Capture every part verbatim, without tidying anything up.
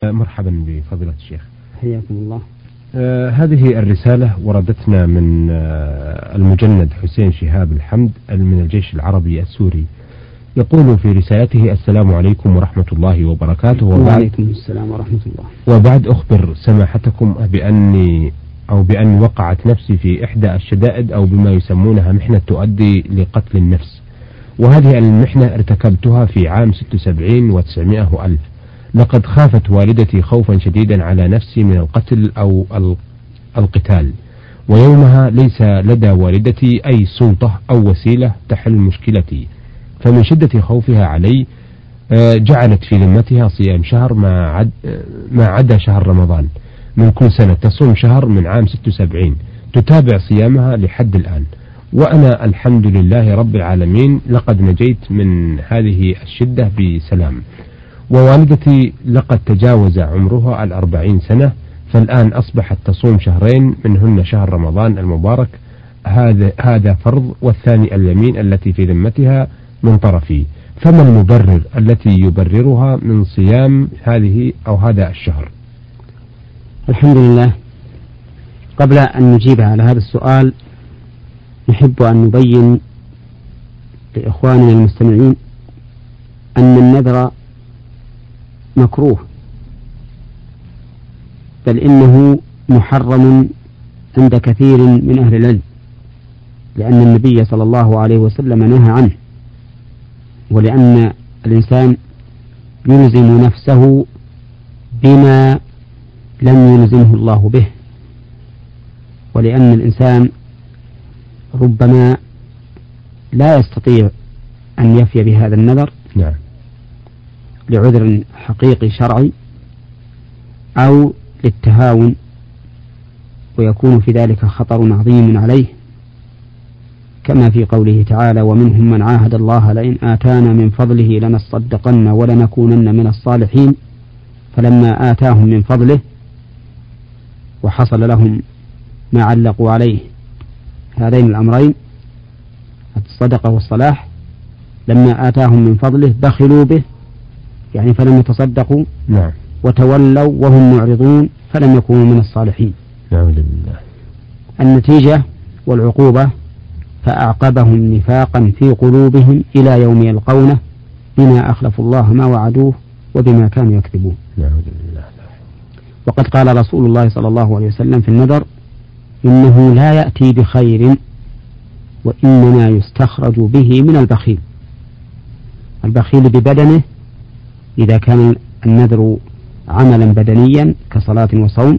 مرحبا بفضيلة الشيخ، حياكم الله. آه هذه الرسالة وردتنا من آه المجند حسين شهاب الحمد من الجيش العربي السوري، يقول في رسالته: السلام عليكم ورحمة الله وبركاته. وعليكم السلام ورحمة الله. وبعد أخبر سماحتكم بأني أو بأن وقعت نفسي في إحدى الشدائد أو بما يسمونها محنة تؤدي لقتل النفس، وهذه المحنة ارتكبتها في عام ستة وسبعين وتسعمائة وألف. لقد خافت والدتي خوفا شديدا على نفسي من القتل أو القتال، ويومها ليس لدى والدتي أي سلطة أو وسيلة تحل مشكلتي، فمن شدة خوفها علي جعلت في ذمتها صيام شهر ما عد ما عدا شهر رمضان من كل سنة، تصوم شهر من عام ستة وسبعين تتابع صيامها لحد الآن، وأنا الحمد لله رب العالمين لقد نجيت من هذه الشدة بسلام. ووالدتي لقد تجاوز عمرها الأربعين سنة، فالآن أصبحت تصوم شهرين منهن شهر رمضان المبارك، هذا هذا فرض، والثاني اليمين التي في ذمتها من طرفي، فما المبرر التي يبررها من صيام هذه أو هذا الشهر؟ الحمد لله. قبل أن نجيب على هذا السؤال نحب أن نبين لإخواننا المستمعين أن النذر مكروه، بل إنه محرم عند كثير من أهل العلم، لأن النبي صلى الله عليه وسلم نهى عنه، ولأن الإنسان يلزم نفسه بما لم يلزمه الله به، ولأن الإنسان ربما لا يستطيع أن يفي بهذا النذر نعم. لعذر حقيقي شرعي أو للتهاون، ويكون في ذلك خطر عظيم عليه، كما في قوله تعالى: ومنهم من عاهد الله لئن آتانا من فضله لنصدقن ولنكونن من الصالحين، فلما آتاهم من فضله وحصل لهم ما علقوا عليه هذين الأمرين الصدقة والصلاح، لما آتاهم من فضله بخلوا به، يعني فلم يتصدقوا نعم. وتولوا وهم معرضون فلم يكونوا من الصالحين. نعم لله. النتيجة والعقوبة فأعقبهم نفاقا في قلوبهم إلى يوم يلقونه بما أخلفوا الله ما وعدوه وبما كانوا يكذبون. نعم لله. وقد قال رسول الله صلى الله عليه وسلم في النذر: إنه لا يأتي بخير وإنما يستخرج به من البخيل. البخيل ببدنه إذا كان النذر عملا بدنيا كصلاة وصوم،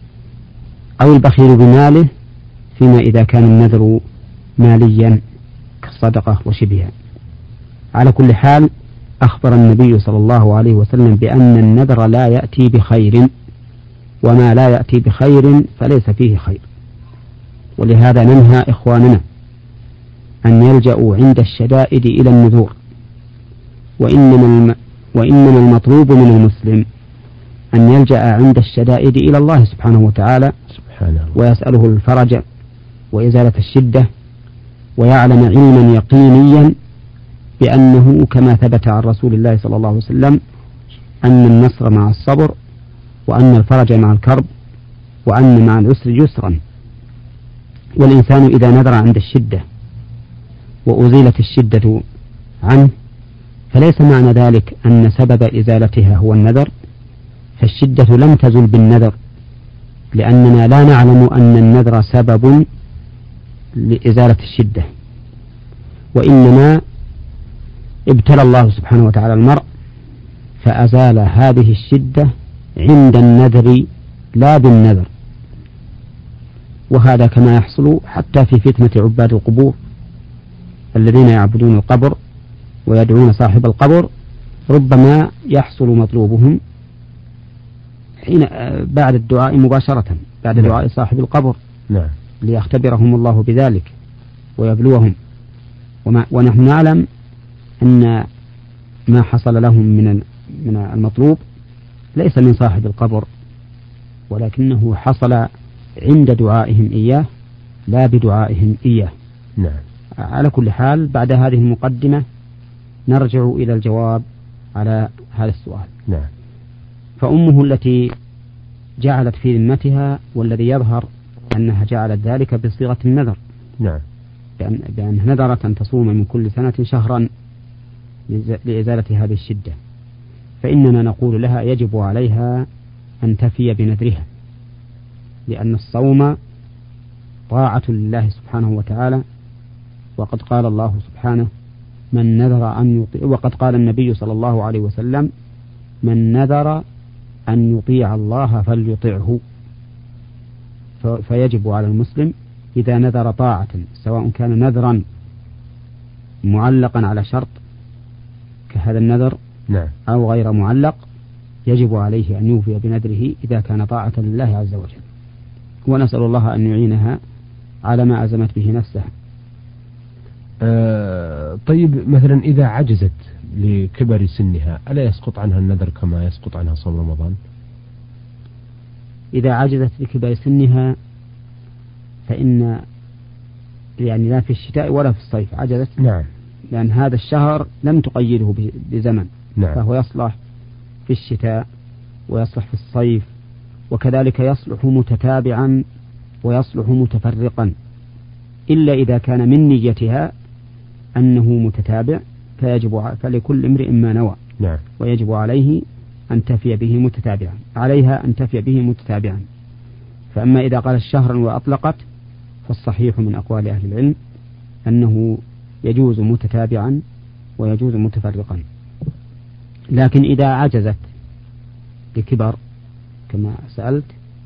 أو البخيل بماله فيما إذا كان النذر ماليا كالصدقة وشبهها. على كل حال أخبر النبي صلى الله عليه وسلم بأن النذر لا يأتي بخير، وما لا يأتي بخير فليس فيه خير، ولهذا ننهى إخواننا أن يلجأوا عند الشدائد إلى النذور، وإنما, الم... وإنما المطلوب من المسلم أن يلجأ عند الشدائد إلى الله سبحانه وتعالى سبحانه، ويسأله الفرج وإزالة الشدة، ويعلم علما يقينيا بأنه كما ثبت عن رسول الله صلى الله عليه وسلم أن النصر مع الصبر، وأن الفرج مع الكرب، وأن مع العسر يسرا. والإنسان إذا نذر عند الشدة وأزيلت الشدة عنه فليس معنى ذلك أن سبب إزالتها هو النذر، فالشدة لم تزل بالنذر، لأننا لا نعلم أن النذر سبب لإزالة الشدة، وإنما ابتلى الله سبحانه وتعالى المرء فأزال هذه الشدة عند النذر لا بالنذر. وهذا كما يحصل حتى في فتنة عباد القبور الذين يعبدون القبر ويدعون صاحب القبر، ربما يحصل مطلوبهم حين بعد الدعاء مباشرة، بعد نعم. دعاء صاحب القبر نعم. ليختبرهم الله بذلك ويبلوهم. وما ونحن نعلم أن ما حصل لهم من من المطلوب ليس من صاحب القبر، ولكنه حصل عند دعائهم إياه لا بدعائهم إياه. نعم. على كل حال بعد هذه المقدمة نرجع إلى الجواب على هذا السؤال. نعم. فأمه التي جعلت في ذمتها، والذي يظهر أنها جعلت ذلك بصيغة النذر. نعم. بأن بأنها نذرت أن تصوم من كل سنة شهرا لإزالة هذه الشدة، فإننا نقول لها يجب عليها أن تفي بنذرها، لأن الصوم طاعة لله سبحانه وتعالى، وقد قال الله سبحانه من نذر أن يطيع، وقد قال النبي صلى الله عليه وسلم من نذر أن يطيع الله فليطعه. فيجب على المسلم إذا نذر طاعة، سواء كان نذرا معلقا على شرط كهذا النذر نعم. أو غير معلق، يجب عليه أن يوفي بنذره إذا كان طاعة لله عز وجل، ونسأل الله أن يعينها على ما أزمت به نفسها. آه طيب، مثلا إذا عجزت لكبر سنها ألا يسقط عنها النذر كما يسقط عنها صوم رمضان؟ إذا عجزت لكبر سنها فإن يعني لا في الشتاء ولا في الصيف عجزت. نعم. لأن هذا الشهر لم تقيده بزمن. نعم. فهو يصلح في الشتاء ويصلح في الصيف، وكذلك يصلح متتابعا ويصلح متفرقا، إلا إذا كان من نيتها أنه متتابع فيجب فلكل امرئ ما نوى. نعم. ويجب عليه أن تفي به متتابعا عليها أن تفي به متتابعا. فأما إذا قال شهرا وأطلقت فالصحيح من أقوال أهل العلم أنه يجوز متتابعا ويجوز متفرقا. لكن إذا عجزت لكبر كما سألت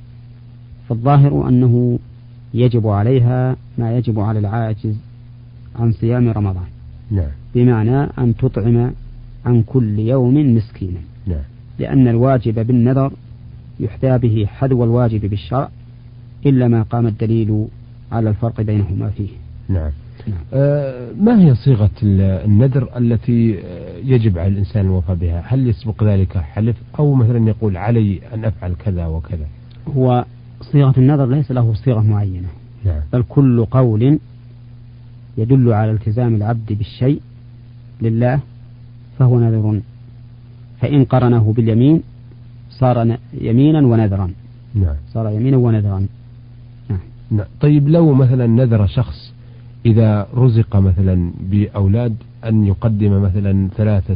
فالظاهر أنه يجب عليها ما يجب على العاجز عن صيام رمضان. نعم. بمعنى أن تطعم عن كل يوم مسكينا. نعم. لأن الواجب بالنذر يحذى به حذو الواجب بالشرع، إلا ما قام الدليل على الفرق بينهما فيه. نعم. نعم. آه ما هي صيغة النذر التي يجب على الإنسان الوفاء بها؟ هل يسبق ذلك حلف، أو مثلا يقول علي أن أفعل كذا وكذا؟ هو صيغة النذر ليس له صيغة معينة. نعم. بل كل قول يدل على التزام العبد بالشيء لله فهو نذر، فإن قرنه باليمين صار يمينا ونذرا. نعم. صار يمينا ونذرا. نعم. نعم. طيب، لو مثلا نذر شخص إذا رزق مثلا بأولاد أن يقدم مثلا ثلاثة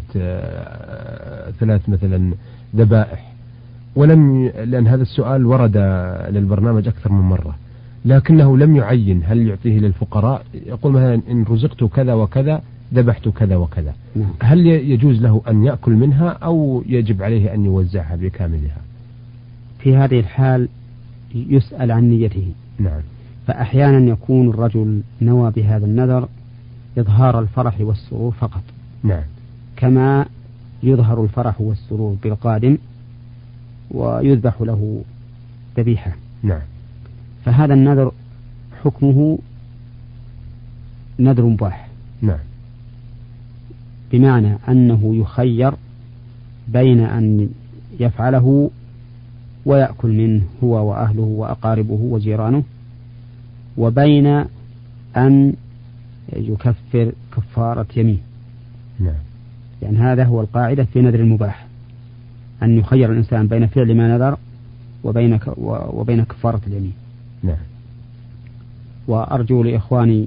آه ثلاث مثلا ذبائح، ولم ي... لأن هذا السؤال ورد للبرنامج أكثر من مرة، لكنه لم يعين هل يعطيه للفقراء، يقول مثلا إن رزقت كذا وكذا ذبحت كذا وكذا. نعم. هل يجوز له أن يأكل منها أو يجب عليه أن يوزعها بكاملها؟ في هذه الحال يسأل عن نيته. نعم. فأحيانا يكون الرجل نوى بهذا النذر إظهار الفرح والسرور فقط. نعم. كما يظهر الفرح والسرور بالقادم ويذبح له ذبيحة. نعم. فهذا النذر حكمه نذر مباح. نعم. بمعنى أنه يخير بين أن يفعله ويأكل منه هو وأهله وأقاربه وجيرانه، وبين أن يكفر كفارة يمين. نعم. يعني هذا هو القاعدة في نذر المباح، أن يخير الإنسان بين فعل ما نذر وبين وبين كفارة اليمين. نعم. وأرجو لإخواني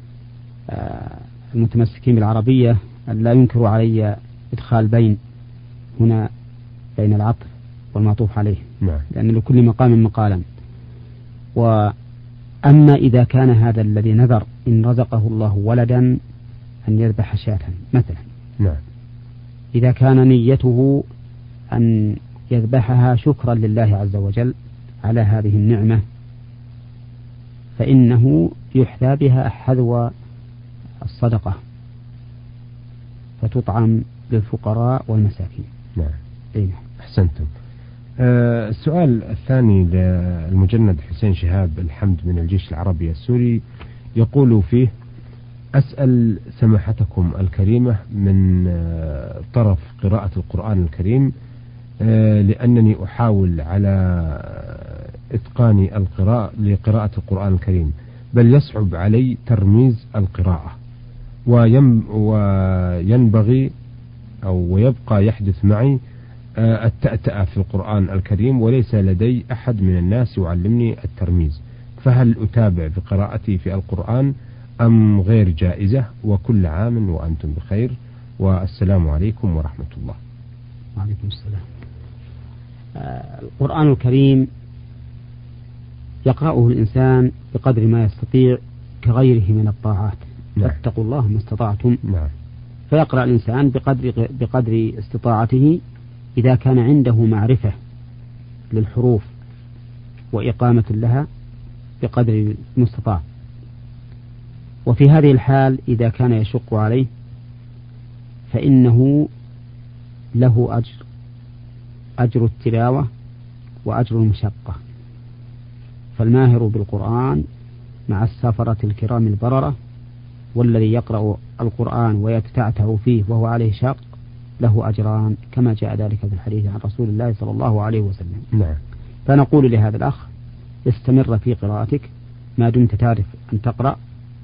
المتمسكين بالعربية أن لا ينكروا علي إدخال بين هنا بين العطف والمعطوف عليه. نعم. لأن لكل مقام مقالا. وأما إذا كان هذا الذي نذر إن رزقه الله ولدا أن يذبح شاة مثلا. نعم. إذا كان نيته أن يذبحها شكرا لله عز وجل على هذه النعمة فإنه يحذى بها حذو الصدقة فتطعم للفقراء والمساكين. نعم. إيه. أحسنتم. أه السؤال الثاني للمجند حسين شهاب الحمد من الجيش العربي السوري، يقول فيه: أسأل سماحتكم الكريمة من أه طرف قراءة القرآن الكريم، أه لأنني أحاول على إتقان القراءة لقراءة القرآن الكريم، بل يصعب علي ترميز القراءة، وينبغي أو ويبقى يحدث معي التأتأة في القرآن الكريم، وليس لدي أحد من الناس يعلمني الترميز، فهل أتابع بقراءتي في القرآن أم غير جائزة؟ وكل عام وأنتم بخير، والسلام عليكم ورحمة الله. وعليكم السلام. آه القرآن الكريم يقرأه الإنسان بقدر ما يستطيع كغيره من الطاعات. نعم. فاتقوا الله ما استطعتم. نعم. فيقرأ الإنسان بقدر, بقدر استطاعته إذا كان عنده معرفة للحروف وإقامة لها بقدر المستطاع. وفي هذه الحال إذا كان يشق عليه فإنه له أجر أجر التلاوة وأجر المشقة. فالماهر بالقرآن مع السفرة الكرام البررة، والذي يقرأ القرآن ويتتعتع فيه وهو عليه شاق له أجران، كما جاء ذلك في الحديث عن رسول الله صلى الله عليه وسلم. نعم. فنقول لهذا الأخ استمر في قراءتك ما دمت تعرف أن تقرأ،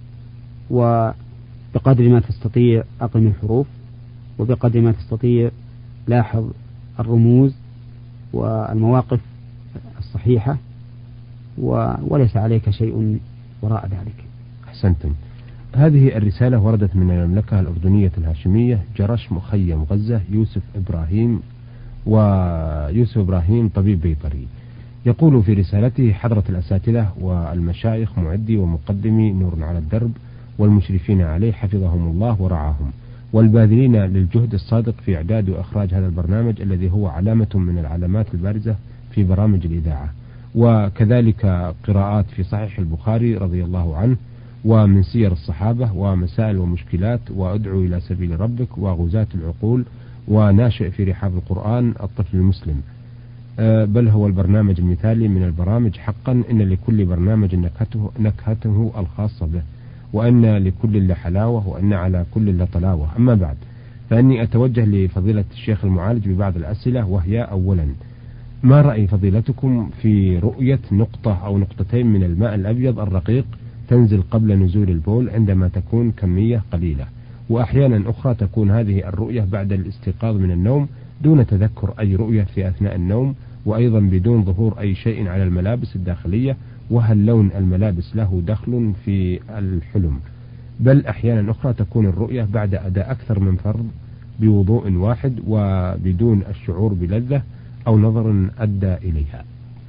وبقدر ما تستطيع أقم الحروف، وبقدر ما تستطيع لاحظ الرموز والمواقف الصحيحة، وليس عليك شيء وراء ذلك. أحسنتم. هذه الرسالة وردت من المملكة الأردنية الهاشمية، جرش مخيم غزة، يوسف إبراهيم، ويوسف إبراهيم طبيب بيطري. يقول في رسالته: حضرة الأساتذة والمشايخ، معدي ومقدمي نور على الدرب، والمشرفين عليه حفظهم الله ورعاهم، والباذلين للجهد الصادق في إعداد وإخراج هذا البرنامج الذي هو علامة من العلامات البارزة في برامج الإذاعة، وكذلك قراءات في صحيح البخاري رضي الله عنه، ومن سير الصحابة، ومسائل ومشكلات، وأدعو إلى سبيل ربك، وغزاة العقول، وناشئ في رحاب القرآن الطفل المسلم. بل هو البرنامج المثالي من البرامج حقا. إن لكل برنامج نكهته, نكهته الخاصة به، وأن لكل لحلاوة، وأن على كل لطلاوة. أما بعد، فإني أتوجه لفضيلة الشيخ المعالج ببعض الأسئلة، وهي: أولا، ما رأي فضيلتكم في رؤية نقطة أو نقطتين من الماء الأبيض الرقيق تنزل قبل نزول البول عندما تكون كمية قليلة، وأحيانا أخرى تكون هذه الرؤية بعد الاستيقاظ من النوم دون تذكر أي رؤية في أثناء النوم، وأيضا بدون ظهور أي شيء على الملابس الداخلية؟ وهل لون الملابس له دخل في الحلم؟ بل أحيانا أخرى تكون الرؤية بعد أداء أكثر من فرض بوضوء واحد وبدون الشعور بلذة أو نظر أدى إليها.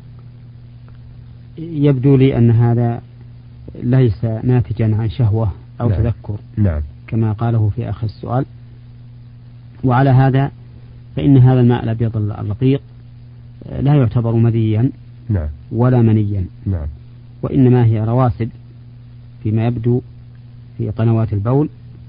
يبدو لي أن هذا ليس ناتجا عن شهوة أو نعم. تذكر. نعم. كما قاله في آخر السؤال. وعلى هذا فإن هذا الماء الأبيض الرقيق لا يعتبر مذيا نعم. ولا منيا. نعم. وإنما هي رواسب فيما يبدو في قنوات البول،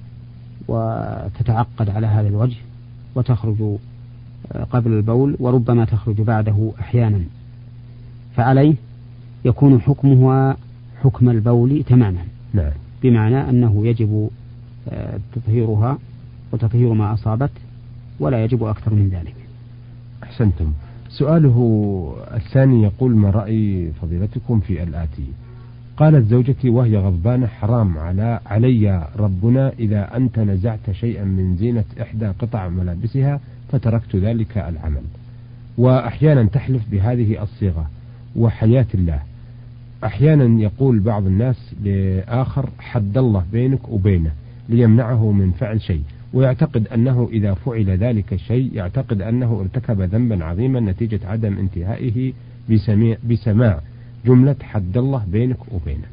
وتتعقد على هذا الوجه وتخرج قبل البول، وربما تخرج بعده أحيانا، فعليه يكون حكمها حكم البول تماما. نعم. بمعنى أنه يجب تطهيرها وتطهير ما أصابت، ولا يجب أكثر من ذلك. أحسنتم. سؤاله الثاني يقول: ما رأي فضيلتكم في الآتي؟ قالت زوجتي وهي غضبانة: حرام على علي ربنا إذا أنت نزعت شيئا من زينة إحدى قطع ملابسها فتركت ذلك العمل. وأحيانا تحلف بهذه الصيغة: وحياة الله. أحيانا يقول بعض الناس لآخر: حد الله بينك وبينه، ليمنعه من فعل شيء، ويعتقد أنه إذا فعل ذلك الشيء يعتقد أنه ارتكب ذنبا عظيما نتيجة عدم انتهائه بسماع جملة حد الله بينك وبينه.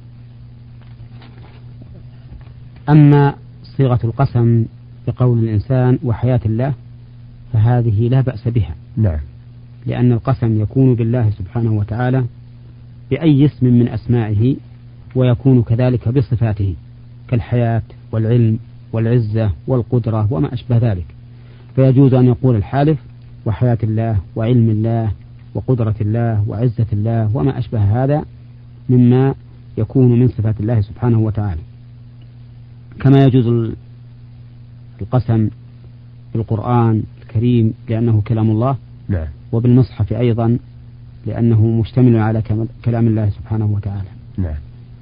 أما صيغة القسم بقول الإنسان وحياة الله فهذه لا بأس بها. نعم. لأن القسم يكون بالله سبحانه وتعالى بأي اسم من أسمائه، ويكون كذلك بصفاته كالحياة والعلم والعزة والقدرة وما أشبه ذلك، فيجوز أن يقول الحالف وحياة الله وعلم الله وقدرة الله وعزة الله وما أشبه هذا مما يكون من صفات الله سبحانه وتعالى. كما يجوز القسم بالقرآن الكريم لأنه كلام الله. نعم. وبالمصحف أيضا لأنه مشتمل على كلام الله سبحانه وتعالى. نعم.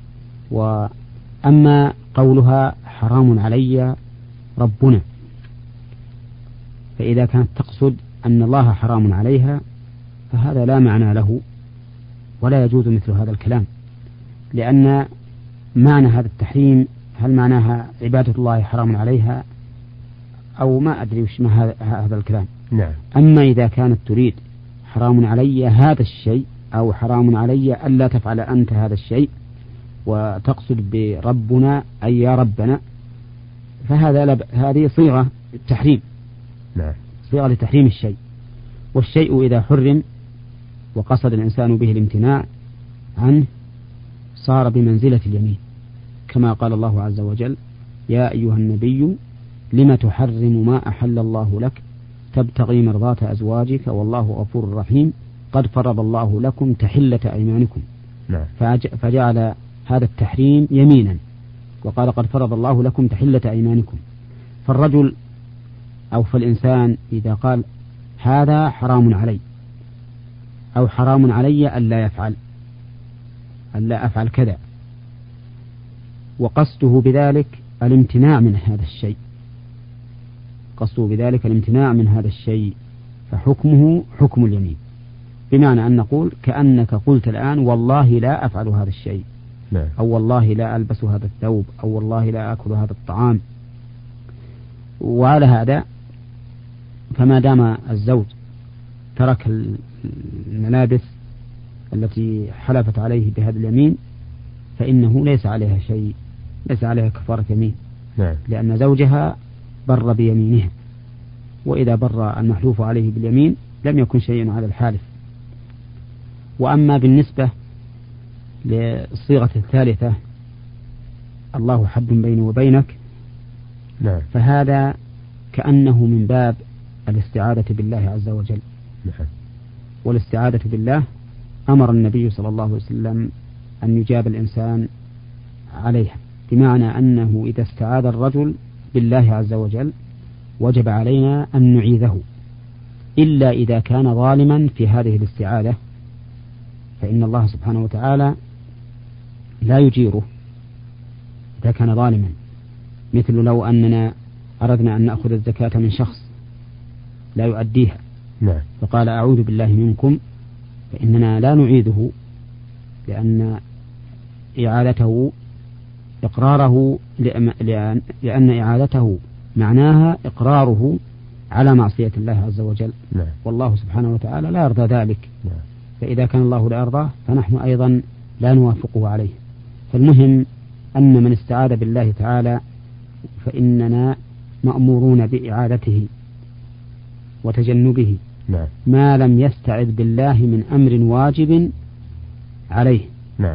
وأما قولها حرام علي ربنا، فإذا كانت تقصد أن الله حرام عليها فهذا لا معنى له ولا يجوز مثل هذا الكلام، لأن معنى هذا التحريم هل معناها عبادة الله حرام عليها أو ما أدري وش ما هذا الكلام. نعم. أما إذا كانت تريد حرام علي هذا الشيء أو حرام علي ألا تفعل أنت هذا الشيء وتقصد بربنا أي يا ربنا، فهذا لب... هذه صيغة التحريم. نعم. صيغة لتحريم الشيء، والشيء إذا حرم وقصد الإنسان به الامتناع عنه صار بمنزلة اليمين، كما قال الله عز وجل: يا أيها النبي لم تحرم ما أحل الله لك تبتغي مرضات أزواجك والله غفور رحيم قد فرض الله لكم تحلة أيمانكم. نعم. فجعل هذا التحريم يمينا وقال قد فرض الله لكم تحلة أيمانكم. فالرجل أو فالإنسان إذا قال هذا حرام علي أو حرام علي ألا يفعل ألا أفعل كذا وقصده بذلك الامتناع من هذا الشيء قصده بذلك الامتناع من هذا الشيء فحكمه حكم اليمين، بمعنى أن نقول كأنك قلت الآن والله لا أفعل هذا الشيء. نعم. أو والله لا ألبس هذا الثوب أو والله لا أكل هذا الطعام. وعلى هذا فما دام الزوج ترك الملابس التي حلفت عليه بهذا اليمين فإنه ليس عليها شيء، ليس عليها كفارة يمين. نعم. لأن زوجها بر بيمينها، وإذا بر المحلوف عليه باليمين لم يكن شيء على الحالف. وأما بالنسبة للصيغة الثالثة الله حد بيني وبينك، نعم. فهذا كأنه من باب الاستعاذة بالله عز وجل. نعم. والاستعاذة بالله أمر النبي صلى الله عليه وسلم أن يجاب الإنسان عليها، بمعنى أنه إذا استعاذ الرجل بالله عز وجل وجب علينا أن نعيذه، إلا إذا كان ظالما في هذه الاستعاذة فإن الله سبحانه وتعالى لا يجيره إذا كان ظالما، مثل لو أننا أردنا أن نأخذ الزكاة من شخص لا يؤديها. نعم. فقال أعوذ بالله منكم، فإننا لا نعيده، لأن إعادته إقراره لأن, لأن إعادته معناها إقراره على معصية الله عز وجل. نعم. والله سبحانه وتعالى لا يرضى ذلك. نعم. فإذا كان الله لا يرضاه فنحن أيضا لا نوافقه عليه. فالمهم أن من استعاذ بالله تعالى فإننا مأمورون بإعادته وتجنبه. نعم. ما لم يستعذ بالله من أمر واجب عليه. نعم.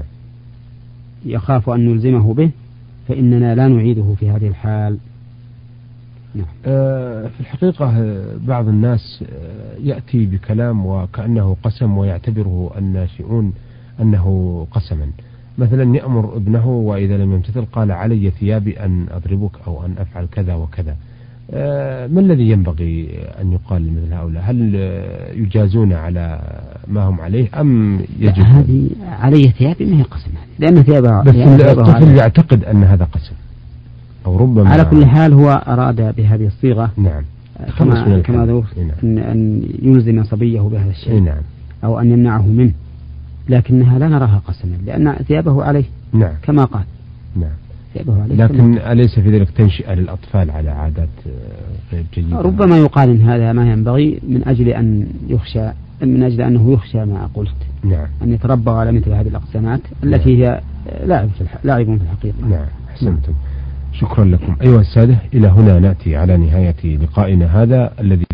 يخاف أن نلزمه به فإننا لا نعيده في هذه الحال. نعم. آه في الحقيقة بعض الناس يأتي بكلام وكأنه قسم ويعتبره الناشئون أنه قسما، مثلا يأمر ابنه وإذا لم يمتثل قال علي ثيابي أن أضربك أو أن أفعل كذا وكذا. آه ما الذي ينبغي أن يقال مثل هؤلاء؟ هل يجازون على ما هم عليه أم يجب؟ هذه علي ثيابي ما هي قسم، لأن ثيابها بس الطفل يعتقد أن هذا قسم أو ربما. على كل حال هو أراد بهذه الصيغة. نعم. كما كما ذكر أن أن يلزم صبيه بهذا الشيء. نعم. أو أن يمنعه منه، لكنها لا نراها قسما لأن ثيابه عليه. نعم. كما قال. نعم. ثيابه عليه. لكن أليس في ذلك تنشئة للأطفال على عادات غير جيدة؟ ربما يقال إن هذا ما ينبغي من أجل أن يخشى من أجل أنه يخشى ما قلت. نعم. أن يتربوا على مثل هذه الأقسامات التي هي لاعب في لاعب في الحقيقة. نعم. أحسنتم. شكرا لكم أيها السادة، إلى هنا نأتي على نهاية لقائنا هذا الذي